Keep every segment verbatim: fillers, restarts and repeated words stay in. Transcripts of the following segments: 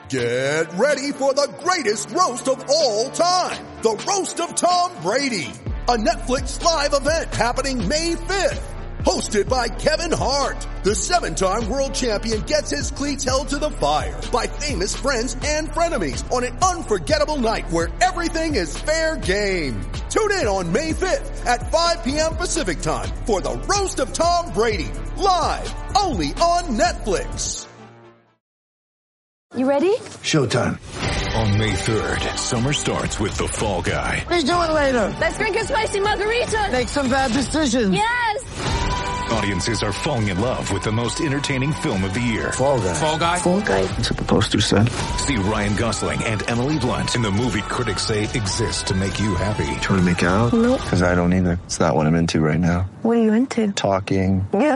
Get ready for the greatest roast of all time. The Roast of Tom Brady. A Netflix live event happening May fifth. Hosted by Kevin Hart. The seven-time world champion gets his cleats held to the fire by famous friends and frenemies on an unforgettable night where everything is fair game. Tune in on May fifth at five p.m. Pacific time for the Roast of Tom Brady. Live only on Netflix. You ready? Showtime. On May third, summer starts with The Fall Guy. What are you doing later? Let's drink a spicy margarita. Make some bad decisions. Yes. Audiences are falling in love with the most entertaining film of the year. Fall Guy. Fall Guy? Fall Guy. That's what the poster said. See Ryan Gosling and Emily Blunt in the movie critics say exists to make you happy. Trying to make it out? Nope. Because I don't either. It's not what I'm into right now. What are you into? Talking. Yeah.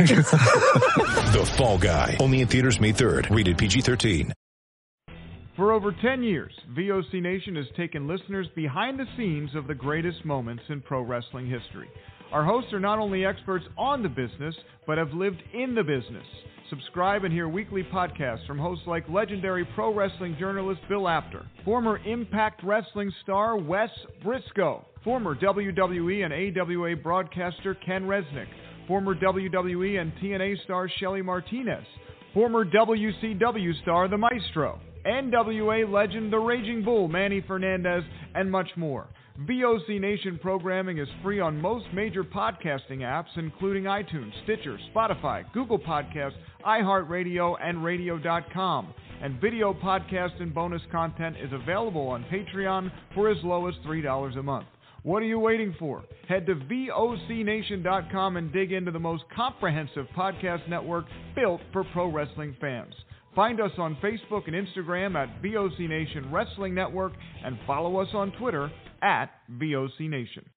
The Fall Guy. Only in theaters May third. Rated P G thirteen. For over ten years, V O C Nation has taken listeners behind the scenes of the greatest moments in pro wrestling history. Our hosts are not only experts on the business, but have lived in the business. Subscribe and hear weekly podcasts from hosts like legendary pro wrestling journalist Bill Apter, former Impact Wrestling star Wes Briscoe, former W W E and A W A broadcaster Ken Resnick, former W W E and T N A star Shelly Martinez, former W C W star The Maestro, N W A legend The Raging Bull Manny Fernandez, and much more. V O C Nation programming is free on most major podcasting apps, including iTunes, Stitcher, Spotify, Google Podcasts, iHeartRadio, and radio dot com. And video podcast and bonus content is available on Patreon for as low as three dollars a month. What are you waiting for? Head to V O C nation dot com and dig into the most comprehensive podcast network built for pro wrestling fans. Find us on Facebook and Instagram at V O C Nation Wrestling Network and follow us on Twitter at V O C Nation.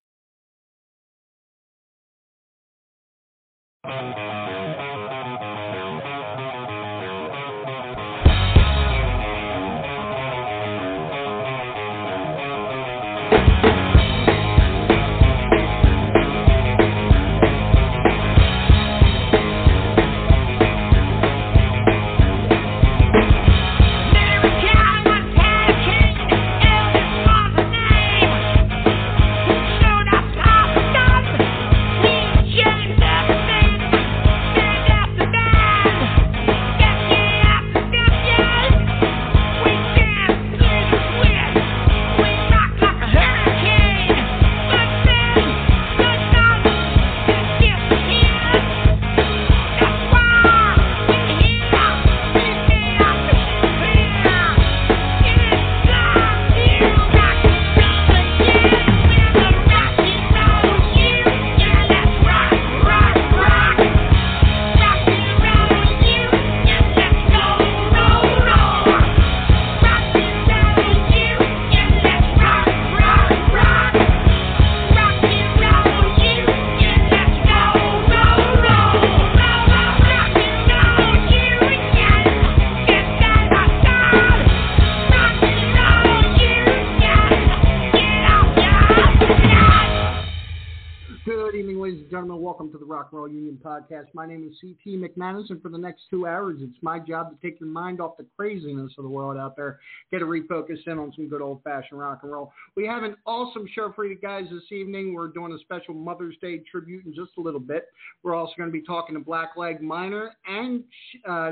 Welcome to the Rock and Roll Union Podcast. My name is C T McManus, and for the next two hours, it's my job to take your mind off the craziness of the world out there, get it refocused in on some good old-fashioned rock and roll. We have an awesome show for you guys this evening. We're doing a special Mother's Day tribute in just a little bit. We're also going to be talking to Blackleg Minor and uh,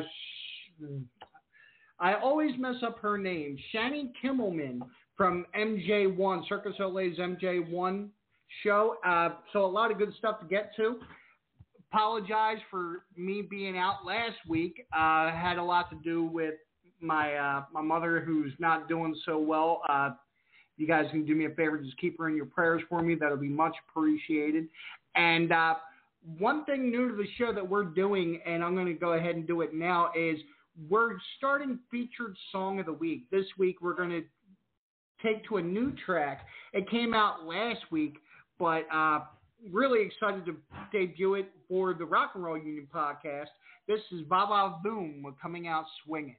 I always mess up her name, Shani Kimmelman from M J one, Circus L A's M J one show. Uh, so a lot of good stuff to get to. Apologize for me being out last week. Uh, had a lot to do with my uh, my mother, who's not doing so well. Uh, you guys can do me a favor, just keep her in your prayers for me. That'll be much appreciated. And uh, one thing new to the show that we're doing, and I'm going to go ahead and do it now, is we're starting featured song of the week. This week we're going to take to a new track. It came out last week, but uh, really excited to debut it for the Rock and Roll Union Podcast. This is Baba Boom coming out swinging.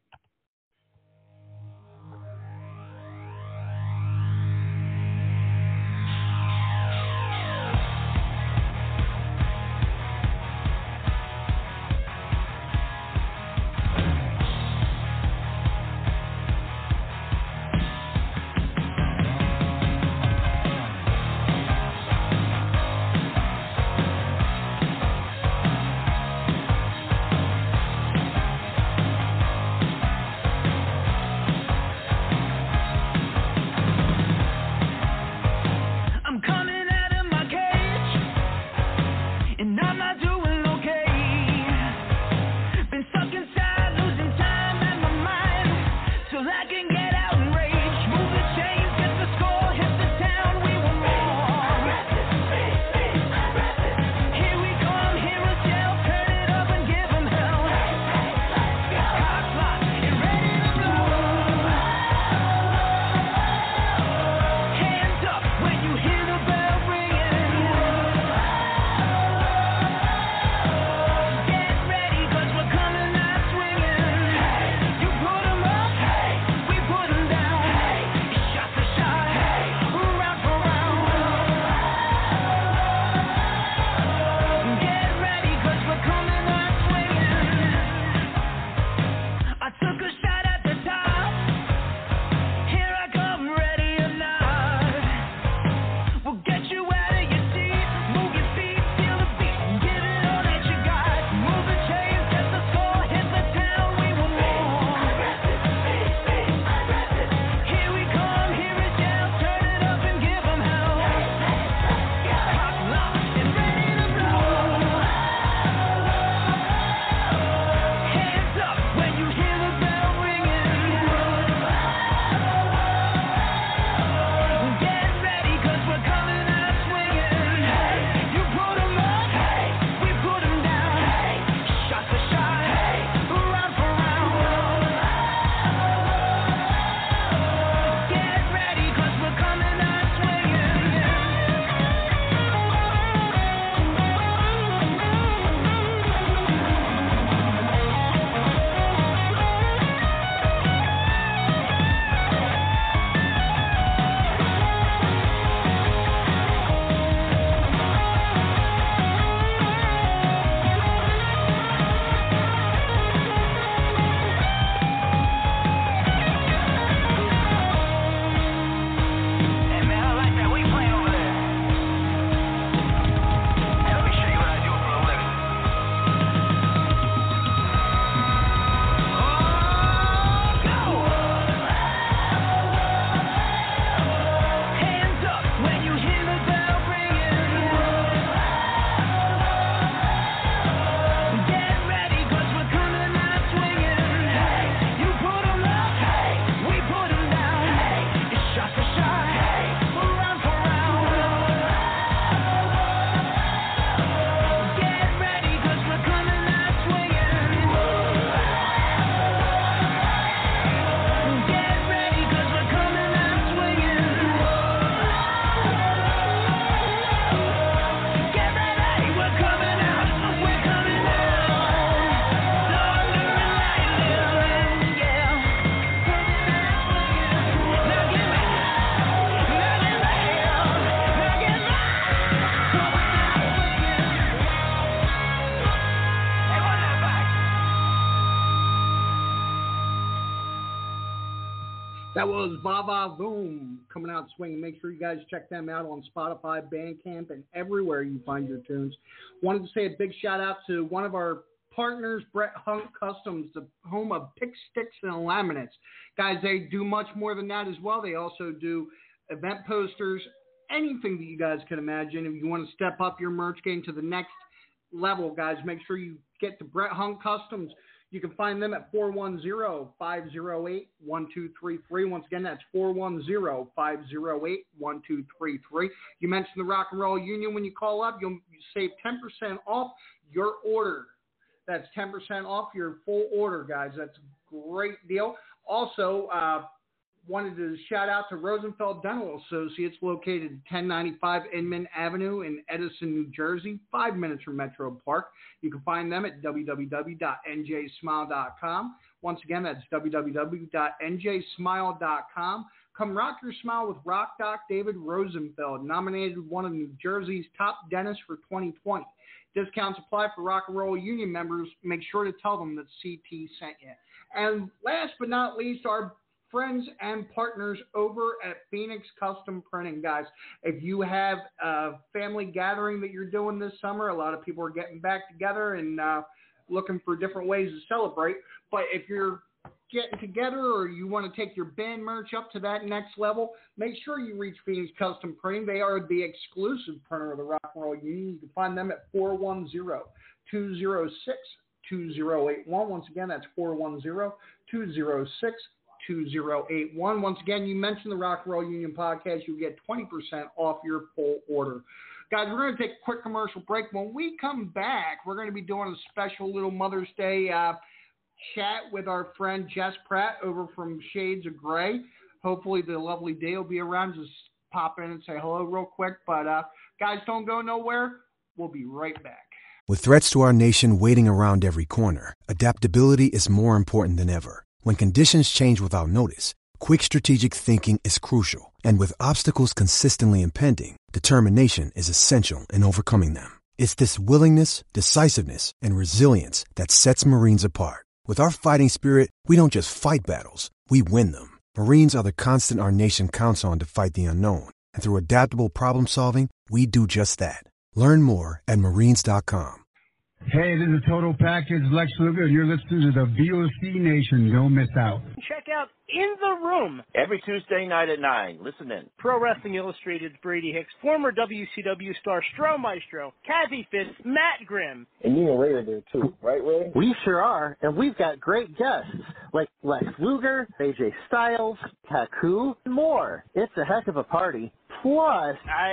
That was Va Va Voom coming out swinging. Make sure you guys check them out on Spotify, Bandcamp, and everywhere you find your tunes. Wanted to say a big shout out to one of our partners, Brett Hunt Customs, the home of pick sticks and laminates. Guys, they do much more than that as well. They also do event posters, anything that you guys can imagine. If you want to step up your merch game to the next level, guys, make sure you get to Brett Hunt Customs. You can find them at four one zero, five zero eight, one two three three. Once again, that's four one zero, five zero eight, one two three three. You mentioned the Rock and Roll Union when you call up. You'll save ten percent off your order. That's ten percent off your full order, guys. That's a great deal. Also, uh, wanted to shout out to Rosenfeld Dental Associates, located at ten ninety-five Inman Avenue in Edison, New Jersey, five minutes from Metro Park. You can find them at w w w dot n j smile dot com. Once again, that's w w w dot n j smile dot com. Come rock your smile with Rock Doc David Rosenfeld, nominated one of New Jersey's top dentists for twenty twenty. Discounts apply for Rock and Roll Union members. Make sure to tell them that C T sent you. And last but not least, our friends and partners over at Phoenix Custom Printing, guys. If you have a family gathering that you're doing this summer, a lot of people are getting back together and uh, looking for different ways to celebrate. But if you're getting together or you want to take your band merch up to that next level, make sure you reach Phoenix Custom Printing. They are the exclusive printer of the Rock and Roll Union. You can find them at four one zero, two zero six, two zero eight one. Once again, that's four one zero, two zero six, two zero eight one. Once again, you mentioned the Rock and Roll Union podcast, you get twenty percent off your full order. Guys, we're going to take a quick commercial break. When we come back, we're going to be doing a special little Mother's Day uh, chat with our friend Jess Pratt over from Shades of Grey. Hopefully the lovely day will be around. Just pop in and say hello real quick. But uh, guys, don't go nowhere. We'll be right back. With threats to our nation waiting around every corner, adaptability is more important than ever. When conditions change without notice, quick strategic thinking is crucial. And with obstacles consistently impending, determination is essential in overcoming them. It's this willingness, decisiveness, and resilience that sets Marines apart. With our fighting spirit, we don't just fight battles, we win them. Marines are the constant our nation counts on to fight the unknown. And through adaptable problem solving, we do just that. Learn more at marines dot com. Hey, this is Total Package Lex Luger, and you're listening to the V O C Nation. Don't miss out. Check out In the Room every Tuesday night at nine. Listen in. Pro Wrestling Illustrated's Brady Hicks, former W C W star Stro Maestro, Kathy Fitz, Matt Grimm. And you and Ray are there too, right, Ray? We sure are, and we've got great guests like Lex Luger, A J Styles, Haku, and more. It's a heck of a party. Plus,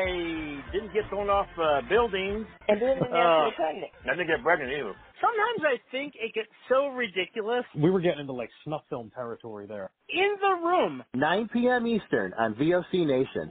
I didn't get thrown off uh, buildings. And didn't get uh, pregnant. I didn't get pregnant either. Sometimes I think it gets so ridiculous. We were getting into like snuff film territory there. In the Room. nine p.m. Eastern on V O C Nation.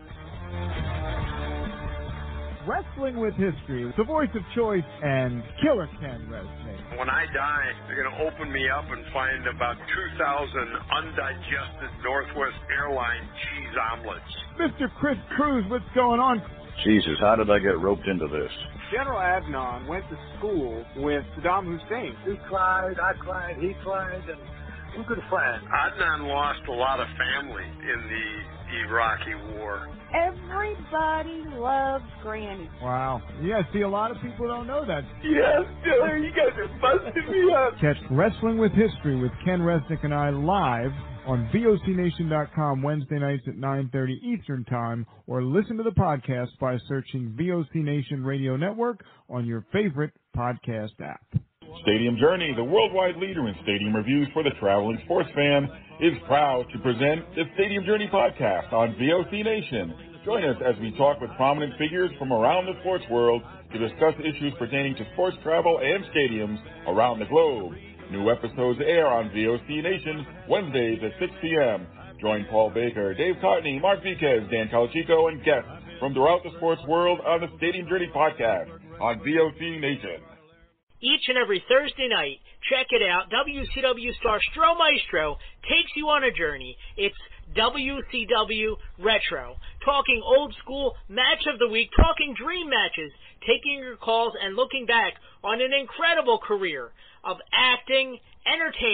Wrestling with History, the voice of choice, and Killer Ken Resnick. When I die, they're going to open me up and find about two thousand undigested Northwest Airlines cheese omelets. Mister Chris Cruz, what's going on? Jesus, how did I get roped into this? General Adnan went to school with Saddam Hussein. He cried, I cried, he cried, and we're good friends. Adnan lost a lot of family in the Iraqi war. Everybody loves Granny. Wow. Yeah, see, a lot of people don't know that. Yes, Killer, you guys are busting me up. Catch Wrestling with History with Ken Resnick and I live on V O C Nation dot com Wednesday nights at nine thirty Eastern Time, or listen to the podcast by searching V O C Nation Radio Network on your favorite podcast app. Stadium Journey, the worldwide leader in stadium reviews for the traveling sports fan, is proud to present the Stadium Journey podcast on V O C Nation. Join us as we talk with prominent figures from around the sports world to discuss issues pertaining to sports travel and stadiums around the globe. New episodes air on V O C Nation Wednesdays at six p.m. Join Paul Baker, Dave Cotney, Mark Viquez, Dan Calachico, and guests from throughout the sports world on the Stadium Journey podcast on V O C Nation. Each and every Thursday night, check it out. W C W star Stro Maestro takes you on a journey. It's W C W Retro. Talking old school match of the week, talking dream matches, taking your calls and looking back on an incredible career of acting, entertaining,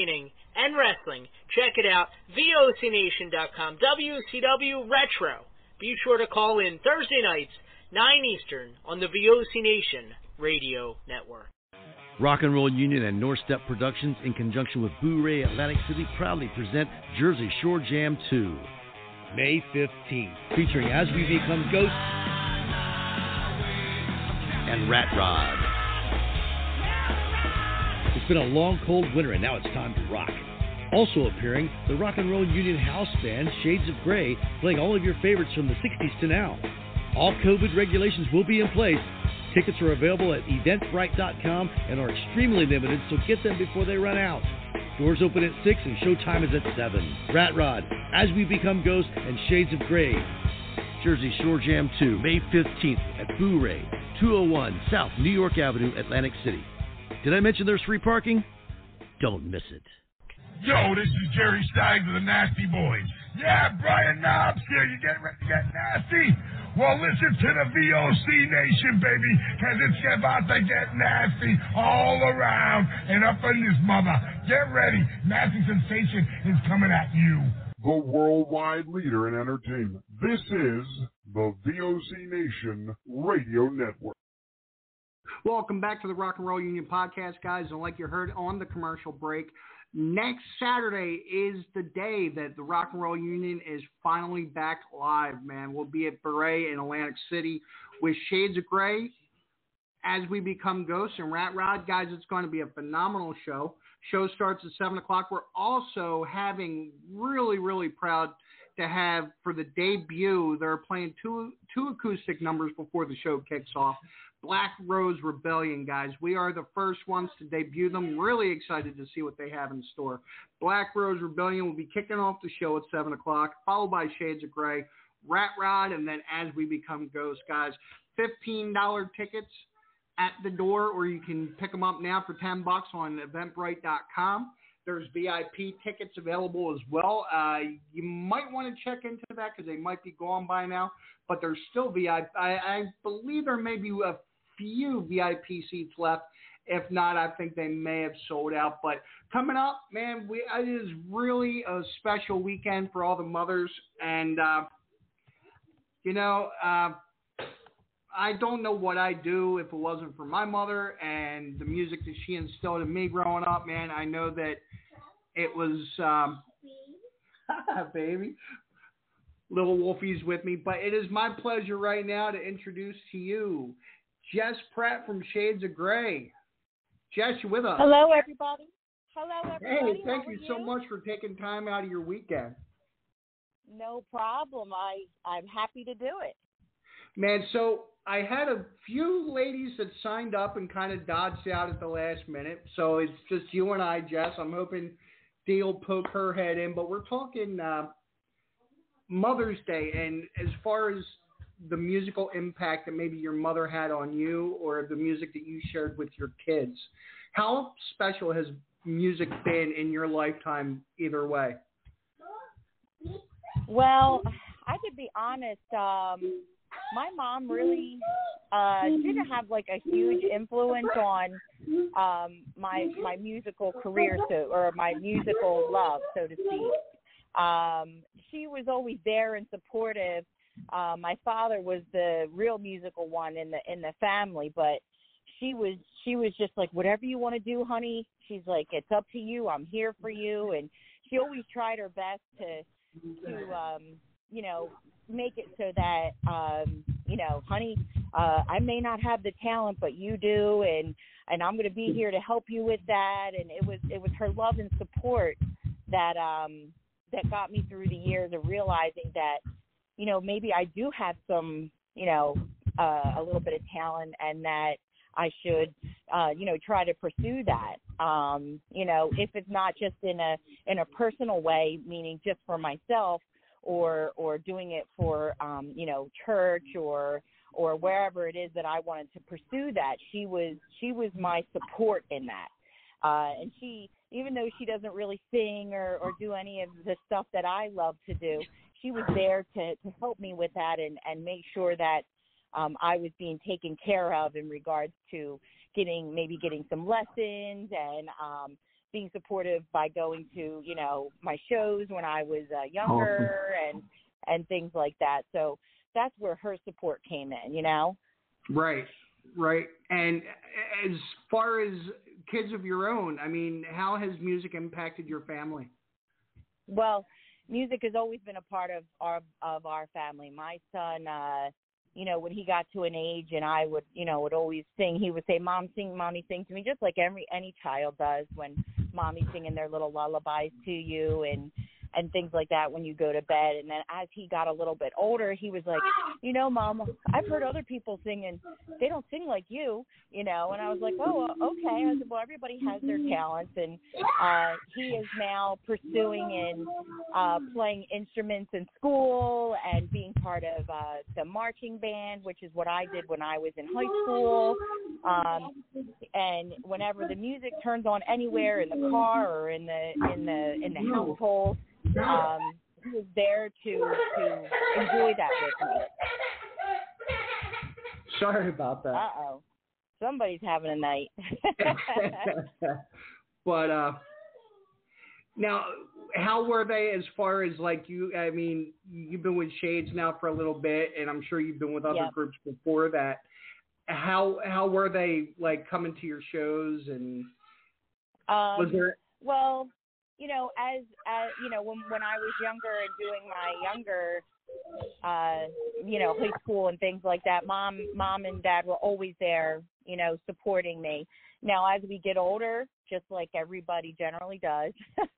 and wrestling. Check it out, V O C Nation dot com, W C W Retro. Be sure to call in Thursday nights, nine Eastern, on the V O C Nation Radio Network. Rock and Roll Union and North Step Productions, in conjunction with Boo-Ray Atlantic City, proudly present Jersey Shore Jam two, May fifteenth, featuring As We Become Ghosts and Rat Rod. It's been a long, cold winter, and now it's time to rock. Also appearing, the Rock and Roll Union house band Shades of Grey, playing all of your favorites from the sixties to now. All COVID regulations will be in place. Tickets are available at eventbrite dot com and are extremely limited, so get them before they run out. Doors open at six and showtime is at seven. Rat Rod, As We Become Ghosts, and Shades of Grey. Jersey Shore Jam two, May fifteenth at Boo-Ray, two oh one South New York Avenue, Atlantic City. Did I mention there's free parking? Don't miss it. Yo, this is Jerry Stein of the Nasty Boys. Yeah, Brian Knobs here. You getting ready to get nasty? Well, listen to the V O C Nation, baby, because it's about to get nasty all around and up in this mother. Get ready. Nasty Sensation is coming at you. The worldwide leader in entertainment. This is the V O C Nation Radio Network. Welcome back to the Rock and Roll Union podcast, guys. And like you heard on the commercial break, next Saturday is the day that the Rock and Roll Union is finally back live, man. We'll be at Beret in Atlantic City with Shades of Grey, As We Become Ghosts, and Rat Rod. Guys, it's going to be a phenomenal show. Show starts at seven o'clock. We're also having, really, really proud to have, for the debut, they're playing two, two acoustic numbers before the show kicks off. Black Rose Rebellion, guys. We are the first ones to debut them. Really excited to see what they have in store. Black Rose Rebellion will be kicking off the show at seven o'clock, followed by Shades of Grey, Rat Rod, and then As We Become Ghosts, guys. fifteen dollars tickets at the door, or you can pick them up now for ten bucks on eventbrite dot com. There's V I P tickets available as well. Uh, you might want to check into that because they might be gone by now, but there's still V I P. I, I believe there may be a few V I P seats left. If not, I think they may have sold out. But coming up, man, we, it is really a special weekend for all the mothers. And, uh, you know, uh, I don't know what I'd do if it wasn't for my mother and the music that she instilled in me growing up, man. I know that it was, um, baby, little Wolfie's with me. But it is my pleasure right now to introduce to you Jess Pratt from Shades of Grey. Jess, you with us? Hello, everybody. Hello, everybody. Hey, thank How you are so you? much for taking time out of your weekend. No problem. I, I'm happy to do it. Man, so I had a few ladies that signed up and kind of dodged out at the last minute. So it's just you and I, Jess. I'm hoping Dee will poke her head in. But we're talking uh, Mother's Day. And as far as the musical impact that maybe your mother had on you or the music that you shared with your kids, how special has music been in your lifetime either way? Well, I could be honest. Um, my mom really uh, didn't have like a huge influence on um, my my musical career, so or my musical love, so to speak. Um, she was always there and supportive. Uh, my father was the real musical one in the in the family, but she was she was just like, whatever you want to do, honey. She's like, it's up to you. I'm here for you, and she always tried her best to to um, you know make it so that um, you know, honey, uh, I may not have the talent, but you do, and and I'm going to be here to help you with that. And it was it was her love and support that um, that got me through the years of realizing that, you know, maybe I do have some, you know, uh, a little bit of talent, and that I should, uh, you know, try to pursue that. Um, you know, if it's not just in a in a personal way, meaning just for myself, or or doing it for, um, you know, church or or wherever it is that I wanted to pursue that. She was she was my support in that. Uh, and she, even though she doesn't really sing or, or do any of the stuff that I love to do, she was there to, to help me with that and, and make sure that um, I was being taken care of in regards to getting, maybe getting some lessons and, um, being supportive by going to, you know, my shows when I was uh, younger and and things like that. So that's where her support came in, you know? Right, right. And as far as kids of your own, I mean, how has music impacted your family? Well, music has always been a part of our of our family. My son, uh, you know, when he got to an age and I would, you know, would always sing, he would say, "Mom, sing, Mommy, sing to me," just like every any child does when Mommy's singing their little lullabies to you and and things like that when you go to bed. And then as he got a little bit older, he was like, "You know, Mom, I've heard other people sing and they don't sing like you," you know. And I was like, "Oh, okay." I said, "Well, everybody has their talents." And uh, he is now pursuing and uh, playing instruments in school and being part of uh, the marching band, which is what I did when I was in high school. Um, and whenever the music turns on anywhere in the car or in the in the in the household, um, he was there to to enjoy that with me. Sorry about that. Uh-oh. Somebody's having a night. But uh, now, how were they as far as, like, you, I mean, you've been with Shades now for a little bit, and I'm sure you've been with other Yep. groups before that. How how were they, like, coming to your shows? And Um, was there... Well, you know, as, as you know, when when I was younger and doing my younger, uh, you know, high school and things like that, mom, mom and dad were always there, you know, supporting me. Now, as we get older, just like everybody generally does,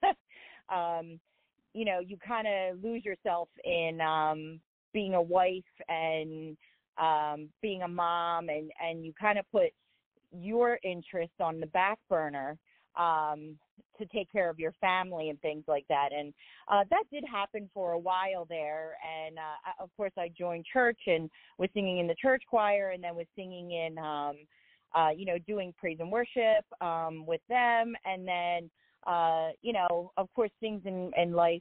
um, you know, you kind of lose yourself in um, being a wife and um, being a mom, and, and you kind of put your interests on the back burner um, to take care of your family and things like that. And uh, that did happen for a while there. And, uh, of course, I joined church and was singing in the church choir, and then was singing in, um, uh, you know, doing praise and worship um, with them. And then, uh, you know, of course, things in, in life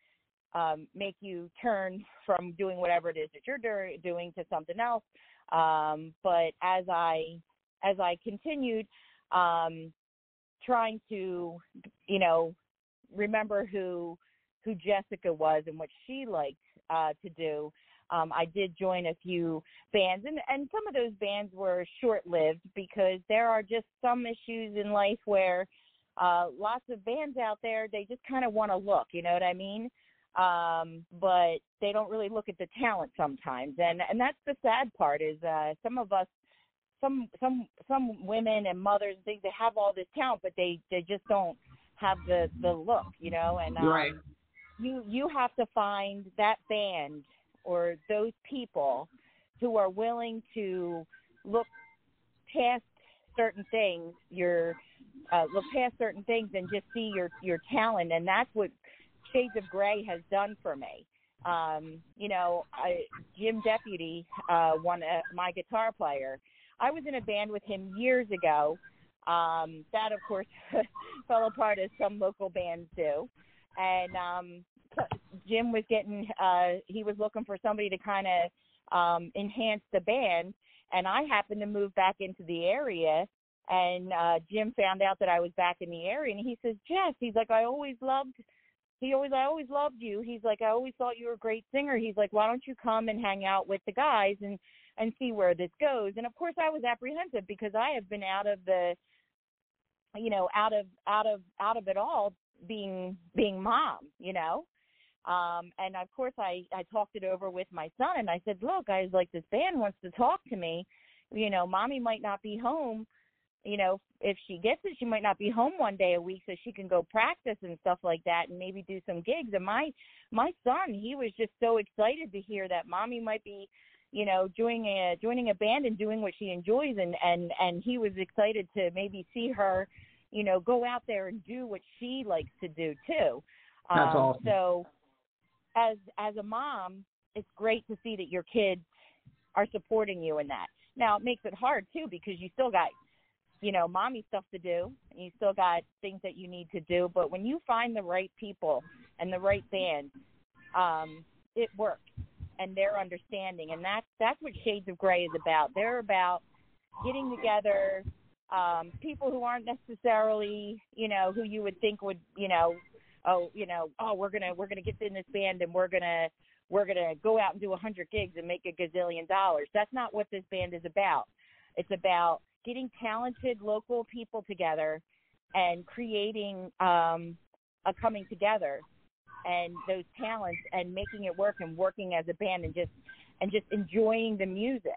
um, make you turn from doing whatever it is that you're do- doing to something else. Um, but as I as I continued, um, trying to, you know, remember who who Jessica was and what she liked uh, to do. Um, I did join a few bands, and, and some of those bands were short-lived because there are just some issues in life where uh, lots of bands out there, they just kind of want to look, you know what I mean? Um, but they don't really look at the talent sometimes, and and that's the sad part is uh, some of us, some some some women and mothers and things, they have all this talent, but they, they just don't have the, the look, you know. And um, Right. you you have to find that band or those people who are willing to look past certain things, your uh, look past certain things and just see your your talent, and that's what Shades of Grey has done for me. Um, you know, I, Jim Deputy, uh, one uh, my guitar player. I was in a band with him years ago. Um, that, of course, fell apart as some local bands do. And um, Jim was getting, uh, he was looking for somebody to kind of um, enhance the band. And I happened to move back into the area. And uh, Jim found out that I was back in the area. And he says, Jess, he's like, I always loved, he always, I always loved you. He's like, I always thought you were a great singer. He's like, why don't you come and hang out with the guys and, and see where this goes? And of course I was apprehensive because I have been out of the, you know, out of, out of, out of it all being, being mom, you know? Um, and of course I, I talked it over with my son and I said, look, I was like, this band wants to talk to me. You know, mommy might not be home. You know, if she gets it, she might not be home one day a week so she can go practice and stuff like that and maybe do some gigs. And my, my son, he was just so excited to hear that mommy might be, you know, joining a, joining a band and doing what she enjoys. And, and, and he was excited to maybe see her, you know, go out there and do what she likes to do too. That's um, awesome. So as, as a mom, it's great to see that your kids are supporting you in that. Now it makes it hard too, because you still got, you know, mommy stuff to do, and you still got things that you need to do. But when you find the right people and the right band, um, it works, and they're understanding. And that's, that's what Shades of Grey is about. They're about getting together, um, people who aren't necessarily, you know, who you would think would, you know, oh, you know, oh, we're gonna we're gonna get in this band and we're gonna we're gonna go out and do a hundred gigs and make a gazillion dollars. That's not what this band is about. It's about getting talented local people together and creating um, a coming together and those talents and making it work and working as a band and just and just enjoying the music.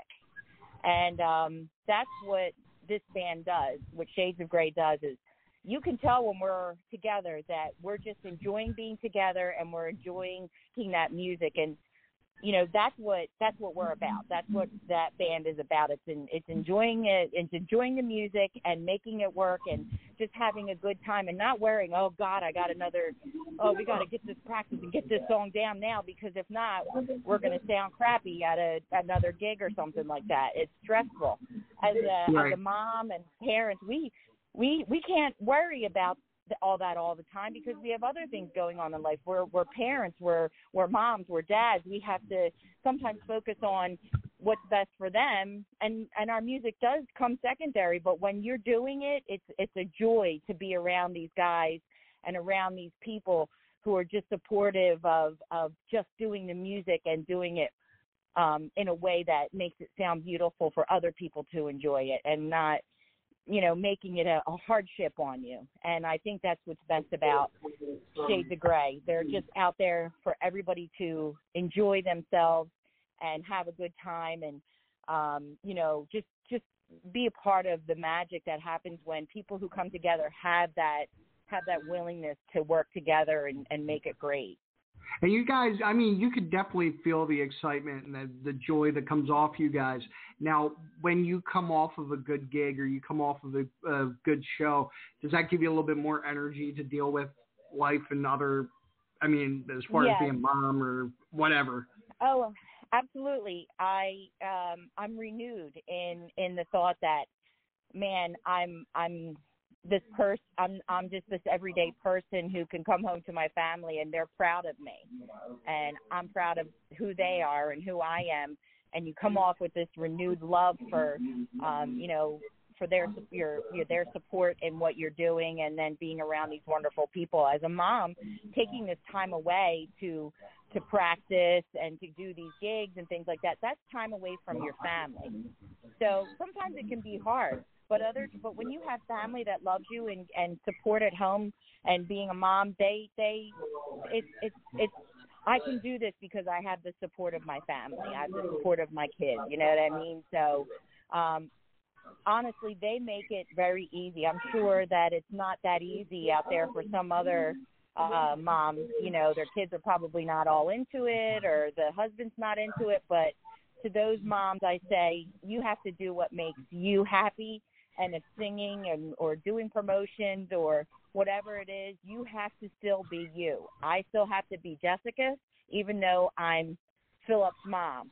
And um, that's what this band does, what Shades of Grey does, is you can tell when we're together that we're just enjoying being together and we're enjoying making that music. And, you know, that's what that's what we're about. That's what that band is about. It's in, it's enjoying it, it's enjoying the music and making it work and just having a good time and not worrying, oh, God, I got another, oh, we got to get this practice and get this song down now, because if not, we're going to sound crappy at a, another gig or something like that. It's stressful. As a, right. as a mom and parents, we we we can't worry about all that all the time because we have other things going on in life. We're we're parents, we're we're moms, we're dads. We have to sometimes focus on what's best for them, and and our music does come secondary. But when you're doing it, it's it's a joy to be around these guys and around these people who are just supportive of of just doing the music and doing it um, in a way that makes it sound beautiful for other people to enjoy it and not, you know, making it a, a hardship on you. And I think that's what's best about Shades of Grey. They're just out there for everybody to enjoy themselves and have a good time and, um, you know, just, just be a part of the magic that happens when people who come together have that, have that willingness to work together and, and make it great. And you guys, I mean, you could definitely feel the excitement and the, the joy that comes off you guys. Now, when you come off of a good gig or you come off of a, a good show, does that give you a little bit more energy to deal with life and other, I mean, as far yes. as being a mom or whatever? Oh, absolutely. I, um, I'm renewed in, in the thought that, man, I'm, I'm, this person, I'm, I'm just this everyday person who can come home to my family and they're proud of me and I'm proud of who they are and who I am. And you come off with this renewed love for, um, you know, for their, your, your, their support in what you're doing and then being around these wonderful people. As a mom, taking this time away to, to practice and to do these gigs and things like that, that's time away from your family. So sometimes it can be hard. But other, but when you have family that loves you and, and support at home, and being a mom, they they it's it's it's I can do this because I have the support of my family. I have the support of my kids. You know what I mean? So um, honestly, they make it very easy. I'm sure that it's not that easy out there for some other uh, moms. You know, their kids are probably not all into it, or the husband's not into it. But to those moms, I say you have to do what makes you happy. And if singing and or doing promotions or whatever it is, you have to still be you. I still have to be Jessica, even though I'm Philip's mom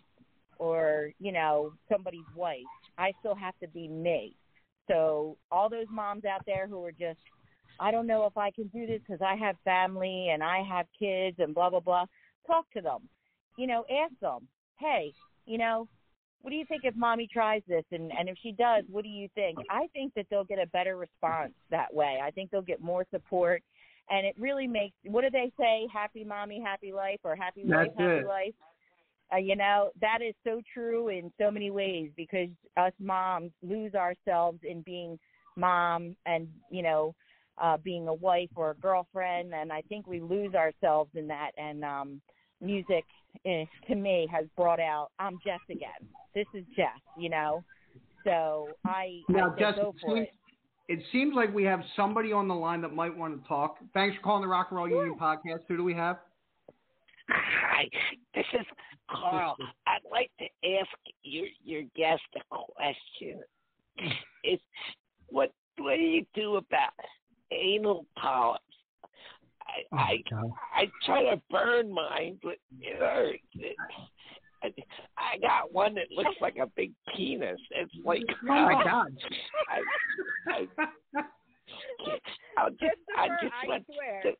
or, you know, somebody's wife. I still have to be me. So all those moms out there who are just, I don't know if I can do this because I have family and I have kids and blah, blah, blah, talk to them. You know, ask them, hey, you know, what do you think if mommy tries this? And, and if she does, what do you think? I think that they'll get a better response that way. I think they'll get more support. And it really makes, what do they say? Happy mommy, happy life, or happy wife, That's happy it. life. Uh, you know, that is so true in so many ways because us moms lose ourselves in being mom and, you know, uh, being a wife or a girlfriend. And I think we lose ourselves in that. And um, music, eh, to me, has brought out, I'm Jess again. This is Jess, you know. So I, now, I Jess, go it for seems, it. it seems like we have somebody on the line that might want to talk. Thanks for calling the Rock and Roll Union podcast. Who do we have? Hi, this is Carl. I'd like to ask your your guest a question. It's what what do you do about anal polyps? I Oh, I, I try to burn mine, but it hurts. It, I, I got one that looks like a big penis. It's like oh my God! I, I, I just I just I went swear. to.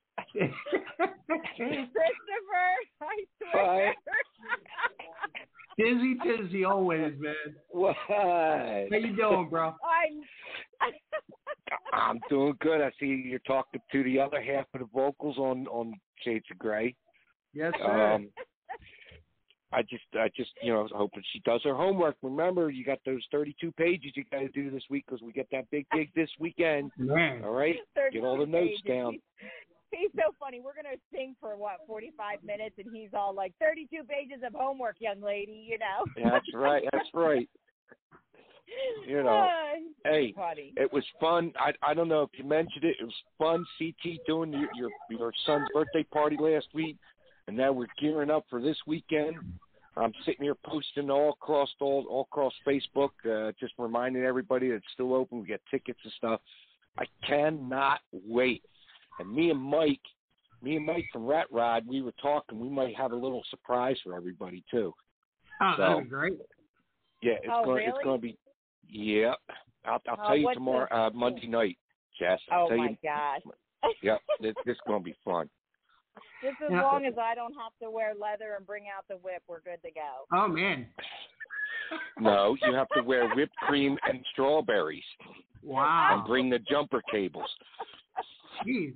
Christopher, I swear. Dizzy Tizzy always, man. What? How you doing, bro? I'm I'm doing good. I see you're talking to the other half of the vocals on, on Shades of Grey. Yes, sir. Um, I just, I just, you know, hoping she does her homework. Remember, you got those thirty-two pages you got to do this week because we get that big gig this weekend. Man. All right? Get all the notes pages. down. He's, he's so funny. We're going to sing for, what, forty-five minutes, and he's all like, thirty-two pages of homework, young lady, you know? That's right. That's right. You know, uh, hey, funny. It was fun. I I don't know if you mentioned it. It was fun, C T, doing your, your, your son's birthday party last week, and now we're gearing up for this weekend. I'm sitting here posting all across all, all across Facebook, uh, just reminding everybody that it's still open. We get tickets and stuff. I cannot wait. And me and Mike, me and Mike from Rat Rod, we were talking. We might have a little surprise for everybody too. Oh, so, that'd be great. Yeah, it's oh, going. Really? It's going to be. Yeah, I'll, I'll Oh, tell you what's tomorrow, the- uh, Monday night, Jess. I'll Oh, tell my you, gosh. Yep, this, this is going to be fun. Just as Yeah. long as I don't have to wear leather and bring out the whip, we're good to go. Oh, man. No, you have to wear whipped cream and strawberries. Wow. And bring the jumper cables. Jeez.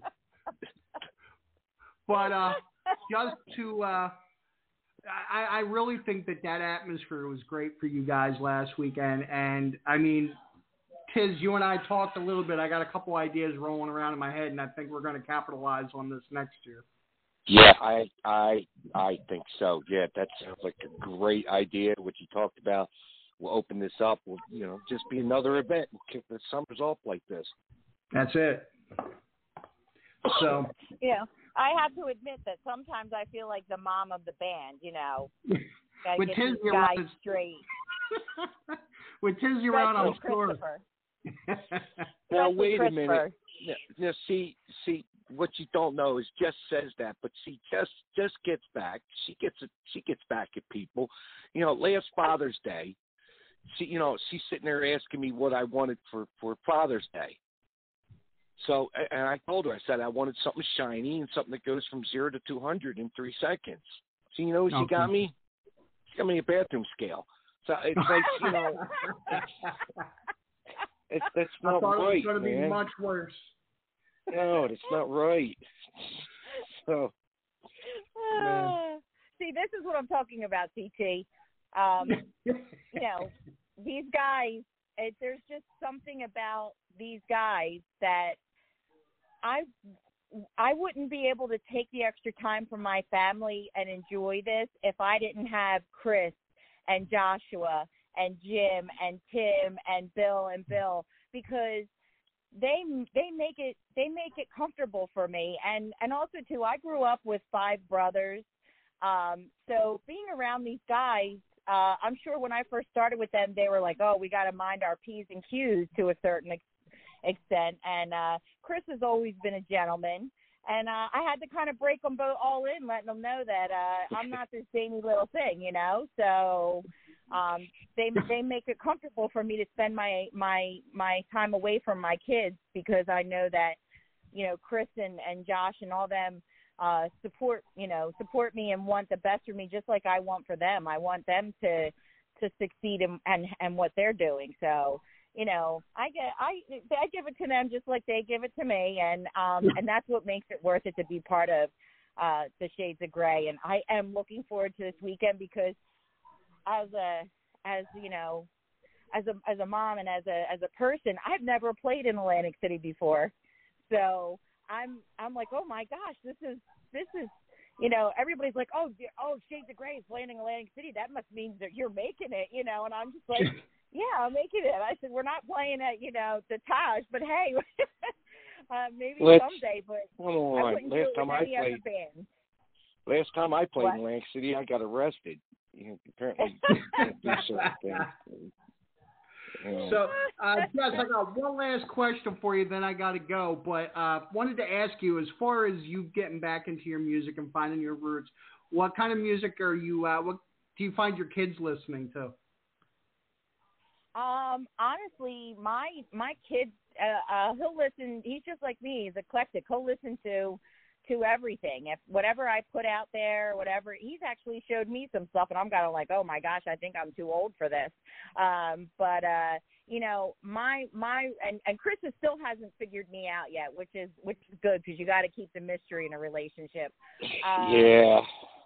But uh, just to, uh, I, I really think that that atmosphere was great for you guys last weekend. And, I mean, Tiz, you and I talked a little bit. I got a couple ideas rolling around in my head, and I think we're going to capitalize on this next year. Yeah, I I I think so. Yeah, that sounds like a great idea. What you talked about. We'll open this up. We'll, you know, just be another event. We'll kick the summers off like this. That's it. So, You know, I have to admit that sometimes I feel like the mom of the band, you know. Gotta With get Tiz these guys around- straight. with Tiz around, I'm Especially sure. Christopher. Now Especially wait a Christopher. minute. Now, now, see, see, what you don't know is Jess says that, but see, Jess Jess gets back. She gets it. She gets back at people. You know, last Father's Day, she, you know, she's sitting there asking me what I wanted for for Father's Day. So, and I told her, I said I wanted something shiny and something that goes from zero to two hundred in three seconds. So you know what she Okay. got me? She got me a bathroom scale. So it's like, you know, it's, that's I not thought right, it was going to be man. much worse. No, that's not right. So, Ah, see, this is what I'm talking about, C T. Um, you know, these guys, it, there's just something about these guys that I I wouldn't be able to take the extra time from my family and enjoy this if I didn't have Chris and Joshua and Jim and Tim and Bill and Bill, because they they make it they make it comfortable for me. And and also too, I grew up with five brothers, um, so being around these guys, uh, I'm sure when I first started with them, they were like, oh, we got to mind our P's and Q's to a certain ex- extent. And uh, Chris has always been a gentleman. And uh, I had to kind of break them both all in, letting them know that uh, I'm not this dainty little thing, you know. So um, they they make it comfortable for me to spend my my my time away from my kids, because I know that, you know, Chris and, and Josh and all them uh, support you know support me and want the best for me, just like I want for them. I want them to to succeed in and and what they're doing. So, you know, I get I I give it to them just like they give it to me, and um and that's what makes it worth it to be part of uh the Shades of Grey. And I am looking forward to this weekend, because as a as you know as a as a mom and as a as a person, I've never played in Atlantic City before, so I'm I'm like, oh my gosh, this is this is you know, everybody's like, oh oh Shades of Grey is playing in Atlantic City, that must mean that you're making it, you know, and I'm just like. Yeah, I'm making it. I said, we're not playing at, you know, the Taj, but hey, uh, maybe Let's, someday, but come I on. wouldn't do Last it time with I any other played, band. last time I played What? in Atlantic City, I got arrested. You know, apparently, you can't do certain things. You know. So, uh, Jess, I got one last question for you, then I got to go. But uh, wanted to ask you, as far as you getting back into your music and finding your roots, what kind of music are you? Uh, what do you find your kids listening to? Um, honestly, my my kid, uh, uh, he'll listen. He's just like me. He's eclectic. He'll listen to to everything. If whatever I put out there, whatever, he's actually showed me some stuff, and I'm kind of like, oh my gosh, I think I'm too old for this. Um, but uh, you know, my my and, and Chris is still hasn't figured me out yet, which is which is good because you got to keep the mystery in a relationship. Um, yeah.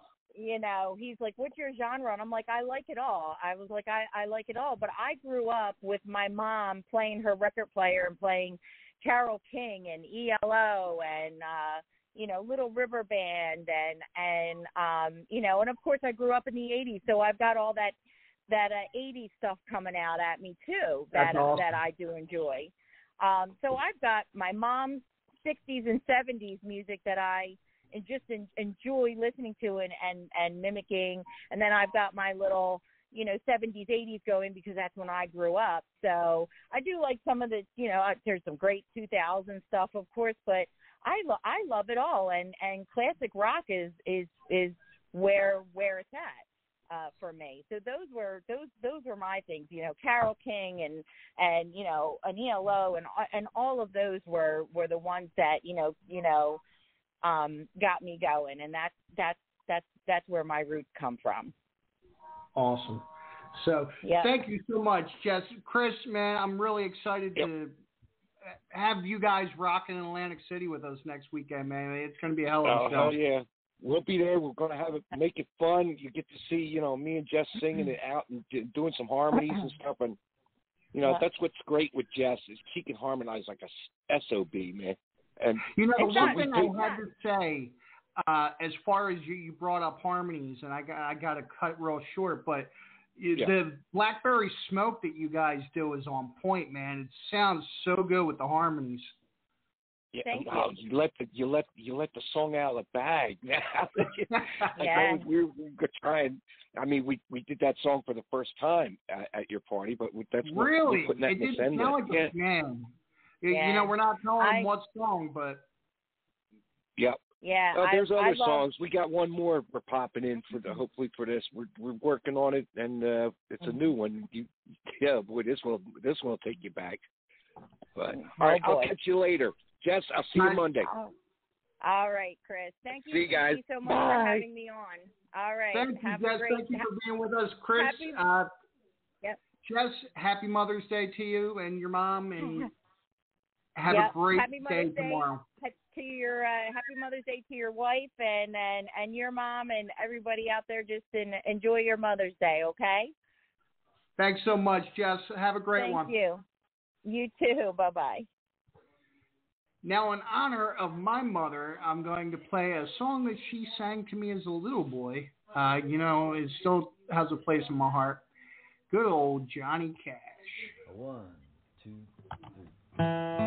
You know, he's like, what's your genre? And I'm like, I like it all. I was like, I, I like it all. But I grew up with my mom playing her record player and playing Carole King and E L O and, uh, you know, Little River Band and, and um, you know, and of course I grew up in the eighties. So I've got all that, that uh, eighties stuff coming out at me too, that, awesome. that I do enjoy. Um, so I've got my mom's sixties and seventies music that I and just en- enjoy listening to and, and, and mimicking. And then I've got my little, you know, seventies, eighties going because that's when I grew up. So I do like some of the, you know, there's some great two thousand stuff, of course, but I, lo- I love it all. And, and classic rock is, is, is where, where it's at uh, for me. So those were, those, those were my things, you know, Carole King and, and, you know, an E L O and, and all of those were, were the ones that, you know, you know, um, got me going, and that's that's that's that's where my roots come from. Awesome. So yeah. thank you so much, Jess. Chris, man, I'm really excited yep. to have you guys rocking in Atlantic City with us next weekend, man. It's going to be a hell of a oh, show. Hell yeah. We'll be there. We're going to have it, make it fun. You get to see, you know, me and Jess singing it out and d- doing some harmonies and stuff. And, you know, yeah. that's what's great with Jess is she can harmonize like a S O B, man. And you know, one thing I had to say, uh, as far as you, you brought up harmonies, and I got I got to cut real short, but you, yeah. the Blackberry Smoke that you guys do is on point, man. It sounds so good with the harmonies. Yeah, Thank wow, you. you let the you let you let the song out of the bag. like yeah. we were, we were trying. I mean, we, we did that song for the first time at, at your party, but we, that's what really we're putting that it in didn't sound like yeah. a man. Yeah. You know, we're not telling I, them what song, but yep. Yeah. Uh, there's I, other I love, songs. We got one more we're popping in for the hopefully for this. We're we're working on it, and uh, it's a new one. You, yeah, boy, this will this one will take you back. But oh, all right, boy. I'll catch you later, Jess. I'll see you Monday. Oh. All right, Chris. Thank you. See you guys. Thank you so much Bye. for having me on. All right. Thank you, Have Jess. a great, Thank you for being with us, Chris. Happy, uh, yep. Jess, happy Mother's Day to you and your mom, and have yep. a great happy day Day tomorrow. To your uh, happy Mother's Day to your wife and, and, and your mom and everybody out there. Just in, enjoy your Mother's Day, okay? Thanks so much, Jess. Have a great Thank one. Thank you. You too. Bye bye. Now, in honor of my mother, I'm going to play a song that she sang to me as a little boy. Uh, you know, it still has a place in my heart. Good old Johnny Cash. One, two, three.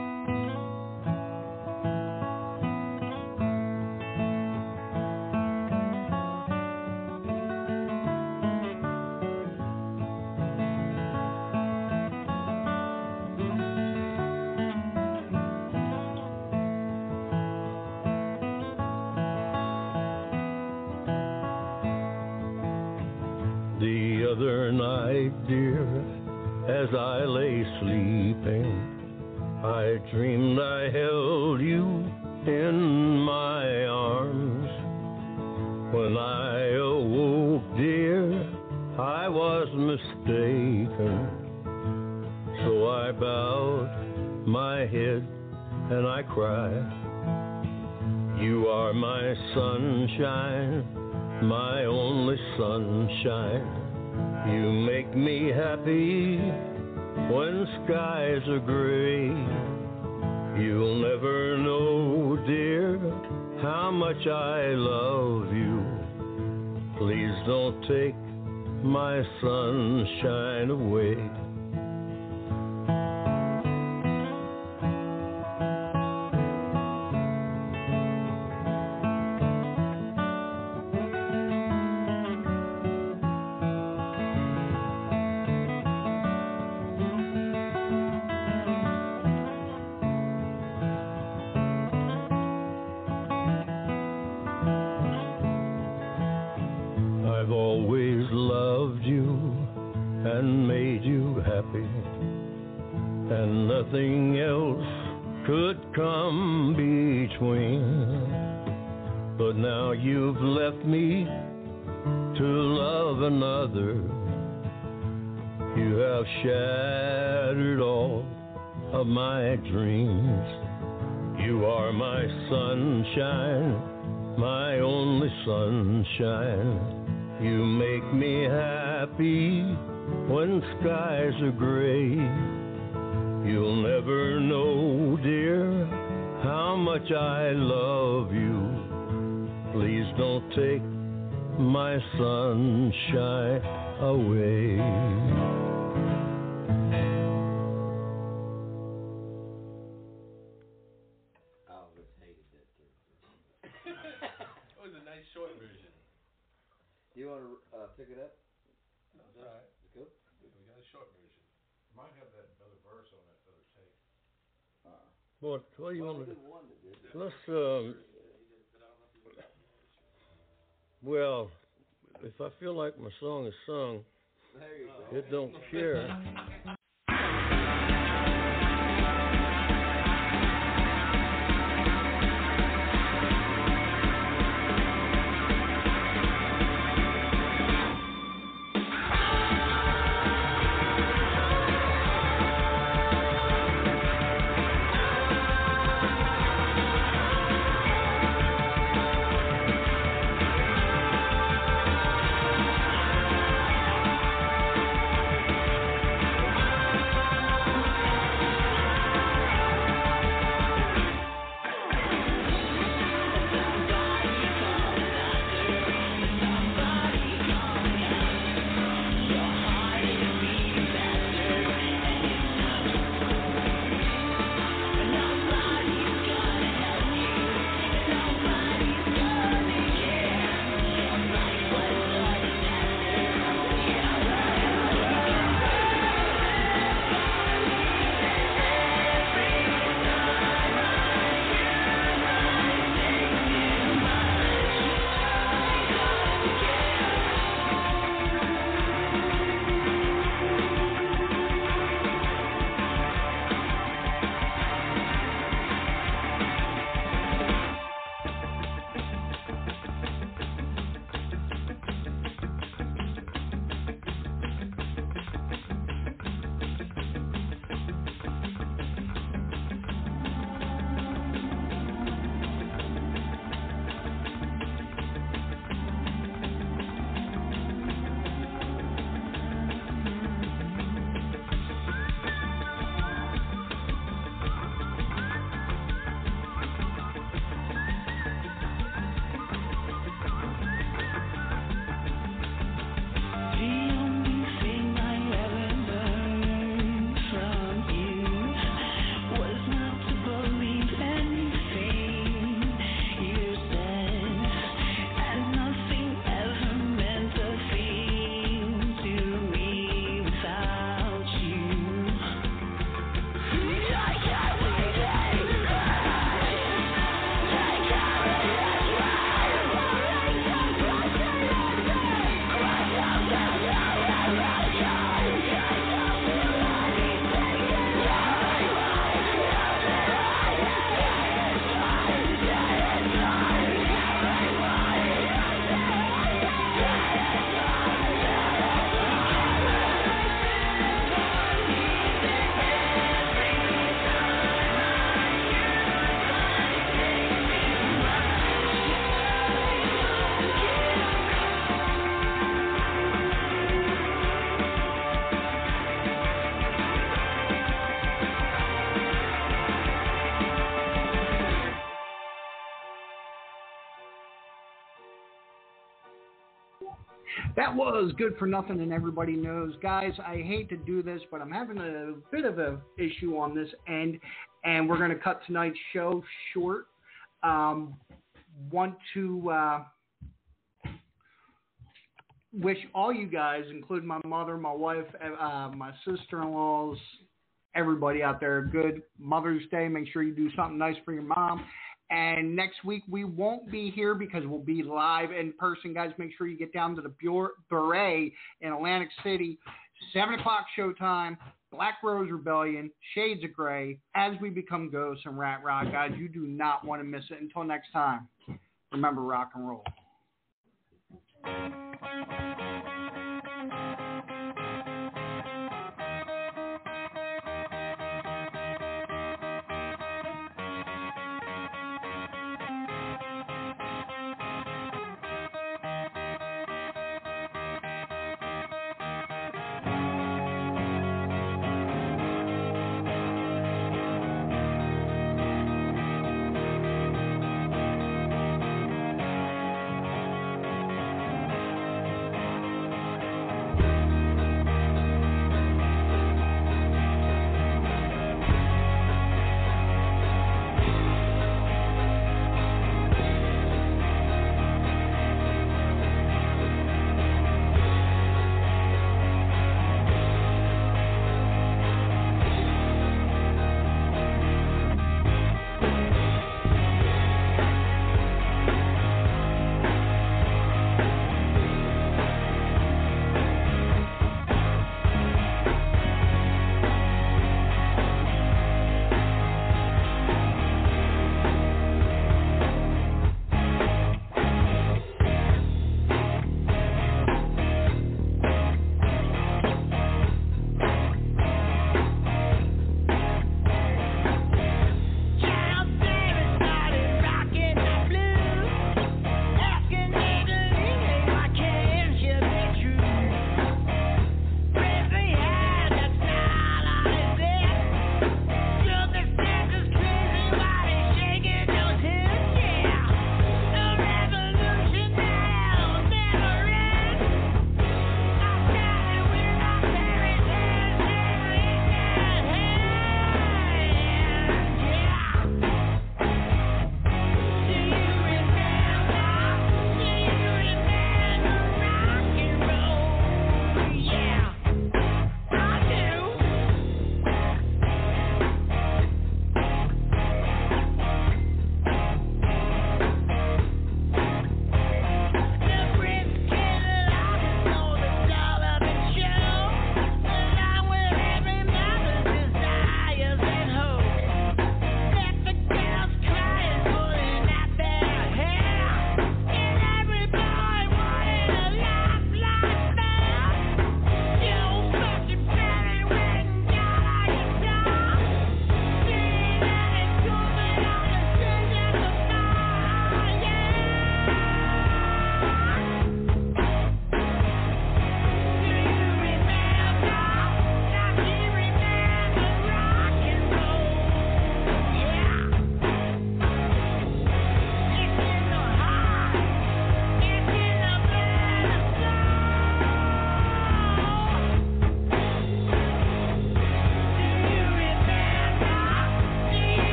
The other night, dear, as I lay sleeping, I dreamed I held you in my arms. When I awoke, dear, I was mistaken. So I bowed my head and I cried. You are my sunshine, my only sunshine. You make me happy when skies are gray. You'll never know, dear, how much I love you. Please don't take my sunshine away. I've always loved you and made you happy, and nothing else could come between. but now you've left me to love another. You have shattered all of my dreams. You are my sunshine, my only sunshine. You make me happy when skies are gray. You'll never know, dear, how much I love you. Please don't take my sunshine away. It was a nice short version. Do you want to uh, pick it up? That's all right. Is it good? We got a short version. Might have that other verse on that other tape. Uh, What, what do you well, want he to did one that did. Let's, um, well, if I feel like my song is sung, There you go. it don't care. That was Good for Nothing, and everybody knows. Guys, I hate to do this, but I'm having a bit of an issue on this end, and we're going to cut tonight's show short. Um, want to uh, wish all you guys, including my mother, my wife, uh, my sister-in-laws, everybody out there, good Mother's Day. Make sure you do something nice for your mom. And next week, we won't be here because we'll be live in person. Guys, make sure you get down to the Beret in Atlantic City. seven o'clock showtime, Black Rose Rebellion, Shades of Grey, As We Become Ghosts, and Rat Rock. Guys, you do not want to miss it. Until next time, Remember rock and roll.